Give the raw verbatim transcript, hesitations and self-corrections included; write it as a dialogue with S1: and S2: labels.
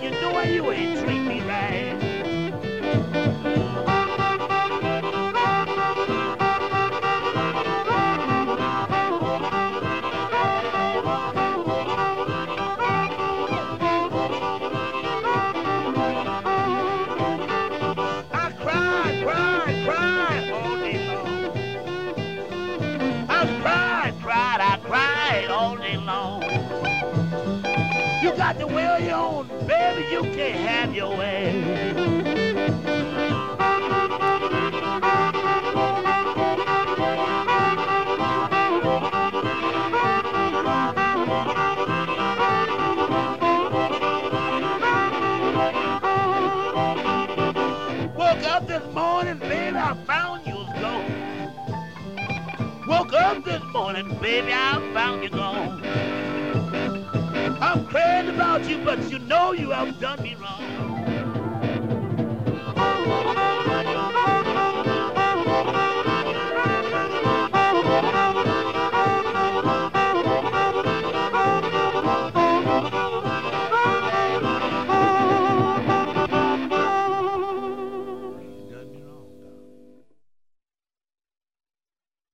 S1: you know why you ain't treat me right. I cried, cried, cried all day long. I cried, cried, I cried all day long. You got to will your own, baby, you can't have your way. Woke up this morning, baby, I found you was gone. Woke up this morning, baby, I found you gone. I'm crazy about you, but you know you have done me wrong.